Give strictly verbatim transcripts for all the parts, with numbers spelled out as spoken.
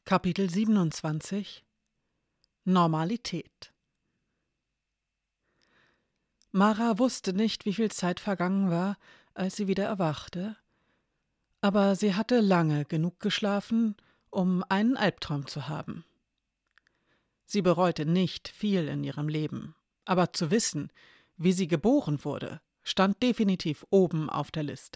Kapitel siebenundzwanzig Normalität. Mara wusste nicht, wie viel Zeit vergangen war, als sie wieder erwachte, aber sie hatte lange genug geschlafen, um einen Albtraum zu haben. Sie bereute nicht viel in ihrem Leben, aber zu wissen, wie sie geboren wurde, stand definitiv oben auf der Liste.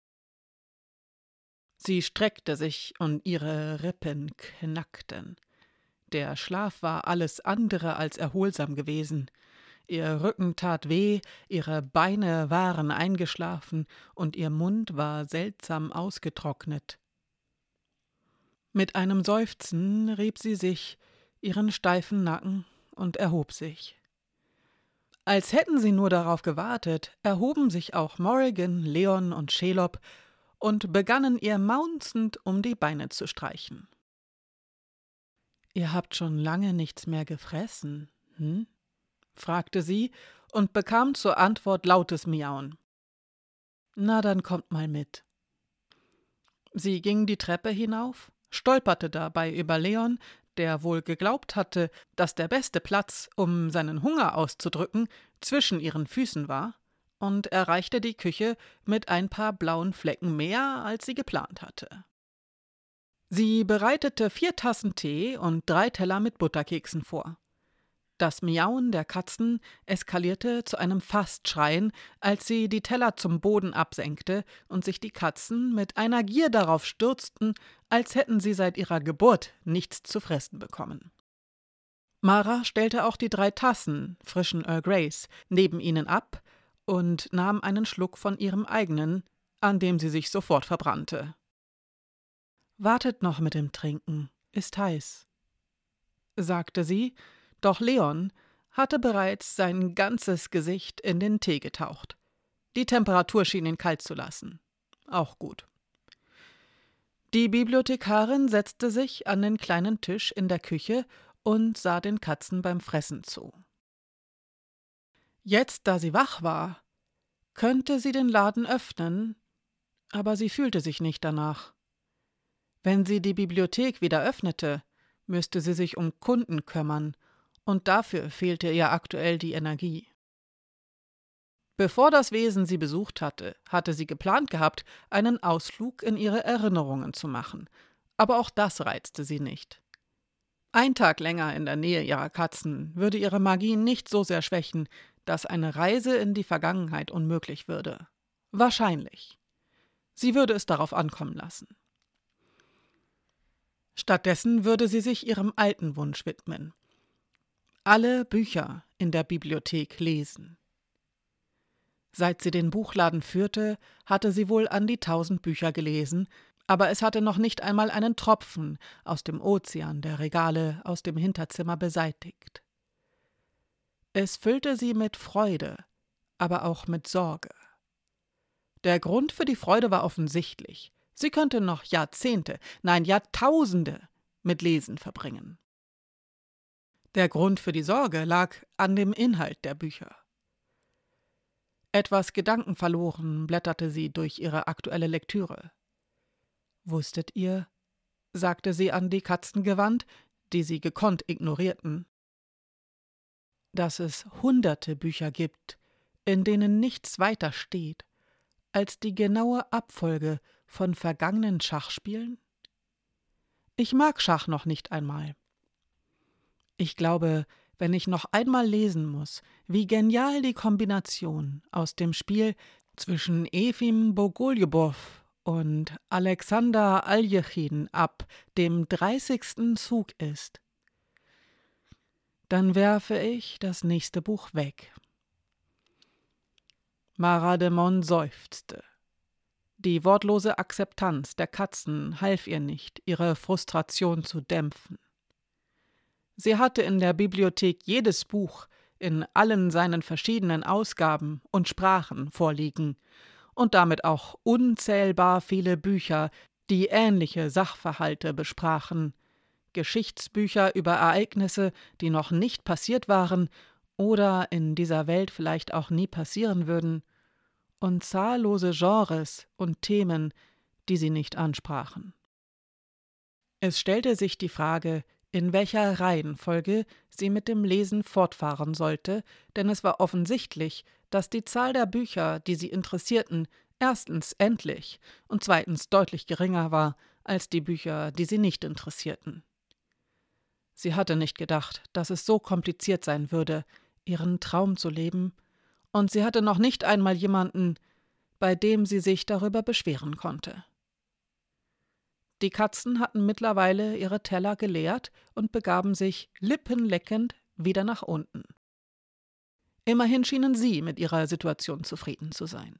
Sie streckte sich und ihre Rippen knackten. Der Schlaf war alles andere als erholsam gewesen. Ihr Rücken tat weh, ihre Beine waren eingeschlafen und ihr Mund war seltsam ausgetrocknet. Mit einem Seufzen rieb sie sich ihren steifen Nacken und erhob sich. Als hätten sie nur darauf gewartet, erhoben sich auch Morrigan, Leon und Shelob und begannen ihr maunzend um die Beine zu streichen. »Ihr habt schon lange nichts mehr gefressen, hm?« fragte sie und bekam zur Antwort lautes Miauen. »Na, dann kommt mal mit.« Sie ging die Treppe hinauf, stolperte dabei über Leon, der wohl geglaubt hatte, dass der beste Platz, um seinen Hunger auszudrücken, zwischen ihren Füßen war, und erreichte die Küche mit ein paar blauen Flecken mehr, als sie geplant hatte. Sie bereitete vier Tassen Tee und drei Teller mit Butterkeksen vor. Das Miauen der Katzen eskalierte zu einem Fastschreien, als sie die Teller zum Boden absenkte und sich die Katzen mit einer Gier darauf stürzten, als hätten sie seit ihrer Geburt nichts zu fressen bekommen. Mara stellte auch die drei Tassen frischen Earl Greys neben ihnen ab und nahm einen Schluck von ihrem eigenen, an dem sie sich sofort verbrannte. »Wartet noch mit dem Trinken, ist heiß«, sagte sie, doch Leon hatte bereits sein ganzes Gesicht in den Tee getaucht. Die Temperatur schien ihn kalt zu lassen. Auch gut. Die Bibliothekarin setzte sich an den kleinen Tisch in der Küche und sah den Katzen beim Fressen zu. Jetzt, da sie wach war, könnte sie den Laden öffnen, aber sie fühlte sich nicht danach. Wenn sie die Bibliothek wieder öffnete, müsste sie sich um Kunden kümmern, und dafür fehlte ihr aktuell die Energie. Bevor das Wesen sie besucht hatte, hatte sie geplant gehabt, einen Ausflug in ihre Erinnerungen zu machen, aber auch das reizte sie nicht. Ein Tag länger in der Nähe ihrer Katzen würde ihre Magie nicht so sehr schwächen, dass eine Reise in die Vergangenheit unmöglich würde. Wahrscheinlich. Sie würde es darauf ankommen lassen. Stattdessen würde sie sich ihrem alten Wunsch widmen: alle Bücher in der Bibliothek lesen. Seit sie den Buchladen führte, hatte sie wohl an die tausend Bücher gelesen, aber es hatte noch nicht einmal einen Tropfen aus dem Ozean der Regale aus dem Hinterzimmer beseitigt. Es füllte sie mit Freude, aber auch mit Sorge. Der Grund für die Freude war offensichtlich. Sie könnte noch Jahrzehnte, nein Jahrtausende mit Lesen verbringen. Der Grund für die Sorge lag an dem Inhalt der Bücher. Etwas gedankenverloren blätterte sie durch ihre aktuelle Lektüre. »Wusstet ihr«, sagte sie an die Katzen gewandt, die sie gekonnt ignorierten, »dass es hunderte Bücher gibt, in denen nichts weiter steht als die genaue Abfolge von vergangenen Schachspielen? Ich mag Schach noch nicht einmal. Ich glaube, wenn ich noch einmal lesen muss, wie genial die Kombination aus dem Spiel zwischen Efim Bogoljubow und Alexander Aljechin ab dem dreißigsten Zug ist, dann werfe ich das nächste Buch weg.« Mara de Mon seufzte. Die wortlose Akzeptanz der Katzen half ihr nicht, ihre Frustration zu dämpfen. Sie hatte in der Bibliothek jedes Buch in allen seinen verschiedenen Ausgaben und Sprachen vorliegen und damit auch unzählbar viele Bücher, die ähnliche Sachverhalte besprachen, Geschichtsbücher über Ereignisse, die noch nicht passiert waren oder in dieser Welt vielleicht auch nie passieren würden, und zahllose Genres und Themen, die sie nicht ansprachen. Es stellte sich die Frage, in welcher Reihenfolge sie mit dem Lesen fortfahren sollte, denn es war offensichtlich, dass die Zahl der Bücher, die sie interessierten, erstens endlich und zweitens deutlich geringer war als die Bücher, die sie nicht interessierten. Sie hatte nicht gedacht, dass es so kompliziert sein würde, ihren Traum zu leben, und sie hatte noch nicht einmal jemanden, bei dem sie sich darüber beschweren konnte. Die Katzen hatten mittlerweile ihre Teller geleert und begaben sich, lippenleckend, wieder nach unten. Immerhin schienen sie mit ihrer Situation zufrieden zu sein.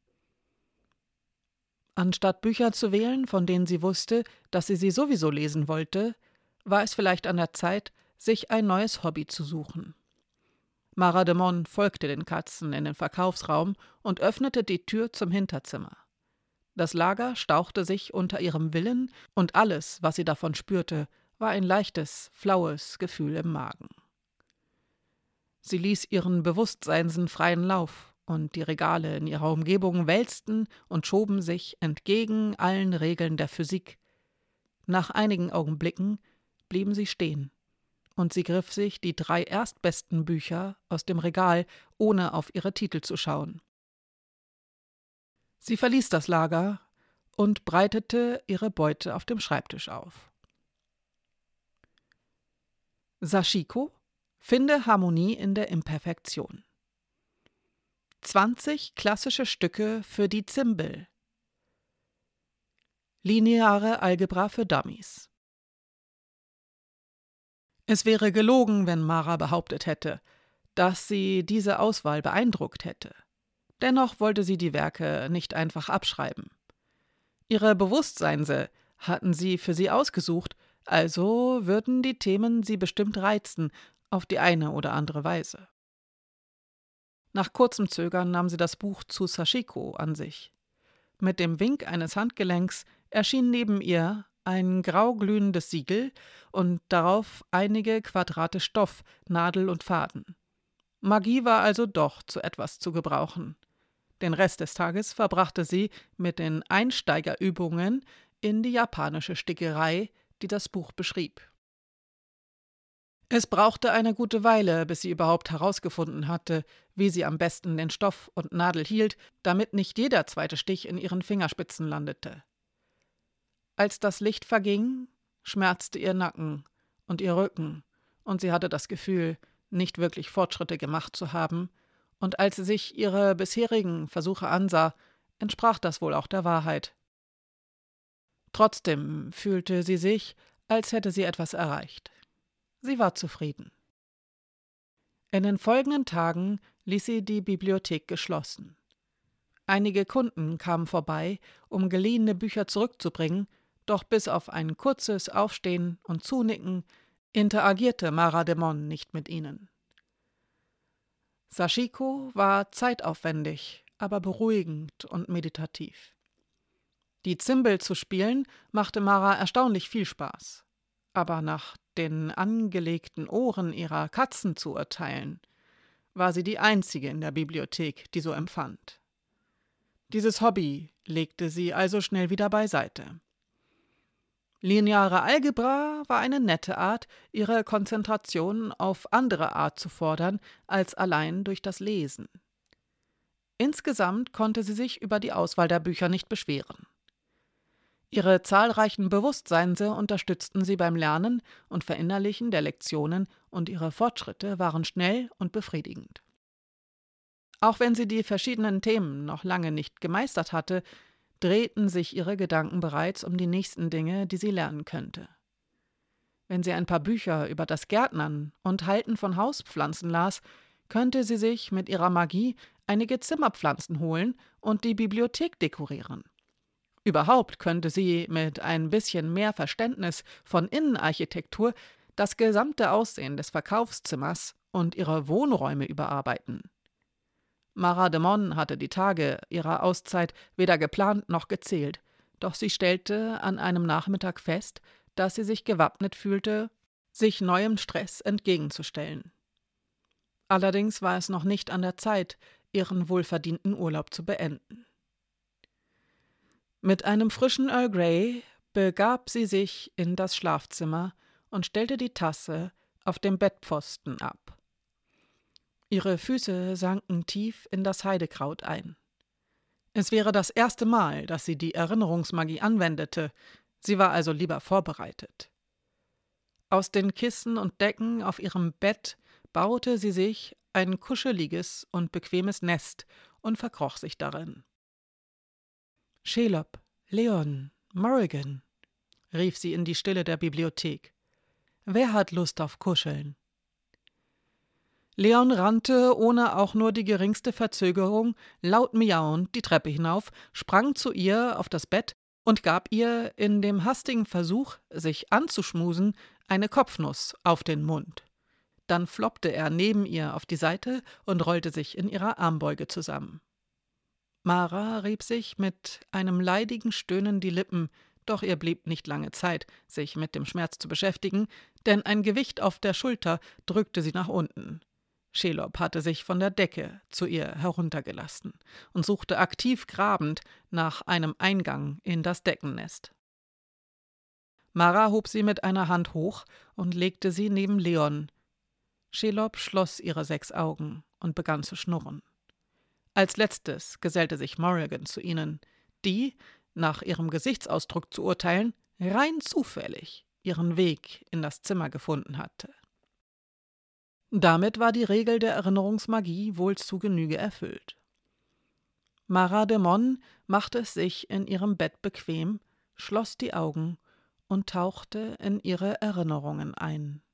Anstatt Bücher zu wählen, von denen sie wusste, dass sie sie sowieso lesen wollte, war es vielleicht an der Zeit, sich ein neues Hobby zu suchen. Mara de Mon folgte den Katzen in den Verkaufsraum und öffnete die Tür zum Hinterzimmer. Das Lager stauchte sich unter ihrem Willen, und alles, was sie davon spürte, war ein leichtes, flaues Gefühl im Magen. Sie ließ ihren Bewusstseinsen freien Lauf, und die Regale in ihrer Umgebung wälzten und schoben sich entgegen allen Regeln der Physik. Nach einigen Augenblicken blieben sie stehen, und sie griff sich die drei erstbesten Bücher aus dem Regal, ohne auf ihre Titel zu schauen. Sie verließ das Lager und breitete ihre Beute auf dem Schreibtisch auf. Sachiko, finde Harmonie in der Imperfektion. zwanzig klassische Stücke für die Zimbel. Lineare Algebra für Dummies. Es wäre gelogen, wenn Mara behauptet hätte, dass sie diese Auswahl beeindruckt hätte. Dennoch wollte sie die Werke nicht einfach abschreiben. Ihre Bewusstseinse hatten sie für sie ausgesucht, also würden die Themen sie bestimmt reizen, auf die eine oder andere Weise. Nach kurzem Zögern nahm sie das Buch zu Sachiko an sich. Mit dem Wink eines Handgelenks erschien neben ihr ein grauglühendes Siegel und darauf einige Quadrate Stoff, Nadel und Faden. Magie war also doch zu etwas zu gebrauchen. Den Rest des Tages verbrachte sie mit den Einsteigerübungen in die japanische Stickerei, die das Buch beschrieb. Es brauchte eine gute Weile, bis sie überhaupt herausgefunden hatte, wie sie am besten den Stoff und Nadel hielt, damit nicht jeder zweite Stich in ihren Fingerspitzen landete. Als das Licht verging, schmerzte ihr Nacken und ihr Rücken, und sie hatte das Gefühl, nicht wirklich Fortschritte gemacht zu haben, und als sie sich ihre bisherigen Versuche ansah, entsprach das wohl auch der Wahrheit. Trotzdem fühlte sie sich, als hätte sie etwas erreicht. Sie war zufrieden. In den folgenden Tagen ließ sie die Bibliothek geschlossen. Einige Kunden kamen vorbei, um geliehene Bücher zurückzubringen, doch bis auf ein kurzes Aufstehen und Zunicken interagierte Mara de Mon nicht mit ihnen. Sachiko war zeitaufwendig, aber beruhigend und meditativ. Die Zimbel zu spielen machte Mara erstaunlich viel Spaß, aber nach den angelegten Ohren ihrer Katzen zu urteilen, war sie die einzige in der Bibliothek, die so empfand. Dieses Hobby legte sie also schnell wieder beiseite. Lineare Algebra war eine nette Art, ihre Konzentration auf andere Art zu fordern, als allein durch das Lesen. Insgesamt konnte sie sich über die Auswahl der Bücher nicht beschweren. Ihre zahlreichen Bewusstseinse unterstützten sie beim Lernen und Verinnerlichen der Lektionen, und ihre Fortschritte waren schnell und befriedigend. Auch wenn sie die verschiedenen Themen noch lange nicht gemeistert hatte, drehten sich ihre Gedanken bereits um die nächsten Dinge, die sie lernen könnte. Wenn sie ein paar Bücher über das Gärtnern und Halten von Hauspflanzen las, könnte sie sich mit ihrer Magie einige Zimmerpflanzen holen und die Bibliothek dekorieren. Überhaupt könnte sie mit ein bisschen mehr Verständnis von Innenarchitektur das gesamte Aussehen des Verkaufszimmers und ihre Wohnräume überarbeiten. Mara de Mon hatte die Tage ihrer Auszeit weder geplant noch gezählt, doch sie stellte an einem Nachmittag fest, dass sie sich gewappnet fühlte, sich neuem Stress entgegenzustellen. Allerdings war es noch nicht an der Zeit, ihren wohlverdienten Urlaub zu beenden. Mit einem frischen Earl Grey begab sie sich in das Schlafzimmer und stellte die Tasse auf dem Bettpfosten ab. Ihre Füße sanken tief in das Heidekraut ein. Es wäre das erste Mal, dass sie die Erinnerungsmagie anwendete, sie war also lieber vorbereitet. Aus den Kissen und Decken auf ihrem Bett baute sie sich ein kuscheliges und bequemes Nest und verkroch sich darin. »Shelob, Leon, Morrigan«, rief sie in die Stille der Bibliothek. »Wer hat Lust auf Kuscheln?« Leon rannte, ohne auch nur die geringste Verzögerung, laut miauend die Treppe hinauf, sprang zu ihr auf das Bett und gab ihr in dem hastigen Versuch, sich anzuschmusen, eine Kopfnuss auf den Mund. Dann floppte er neben ihr auf die Seite und rollte sich in ihrer Armbeuge zusammen. Mara rieb sich mit einem leidigen Stöhnen die Lippen, doch ihr blieb nicht lange Zeit, sich mit dem Schmerz zu beschäftigen, denn ein Gewicht auf der Schulter drückte sie nach unten. Shelob hatte sich von der Decke zu ihr heruntergelassen und suchte aktiv grabend nach einem Eingang in das Deckennest. Mara hob sie mit einer Hand hoch und legte sie neben Leon. Shelob schloss ihre sechs Augen und begann zu schnurren. Als letztes gesellte sich Morrigan zu ihnen, die, nach ihrem Gesichtsausdruck zu urteilen, rein zufällig ihren Weg in das Zimmer gefunden hatte. Damit war die Regel der Erinnerungsmagie wohl zu Genüge erfüllt. Mara de Mon machte es sich in ihrem Bett bequem, schloss die Augen und tauchte in ihre Erinnerungen ein.